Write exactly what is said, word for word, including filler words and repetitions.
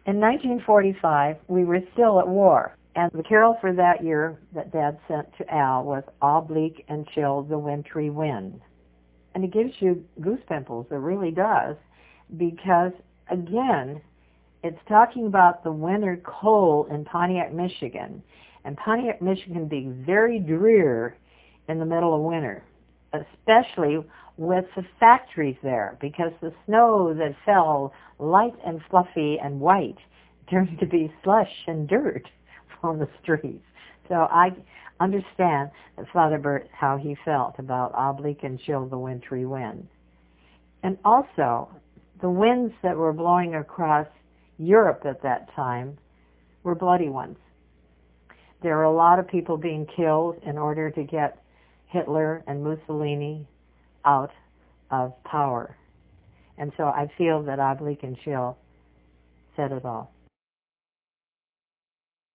In nineteen forty-five, we were still at war, and the carol for that year that Dad sent to Al was "All Bleak and Chill the Wintry Wind." And it gives you goose pimples, it really does, because, again, it's talking about the winter cold in Pontiac, Michigan, and Pontiac, Michigan being very drear in the middle of winter, especially with the factories there, because the snow that fell light and fluffy and white turned to be slush and dirt on the streets. So I understand that Father Bert, how he felt about "All Bleak and Chill the Wintry Wind." And also, the winds that were blowing across Europe at that time were bloody ones. There were a lot of people being killed in order to get Hitler and Mussolini out of power. And so I feel that "All Bleak and Chill" said it all.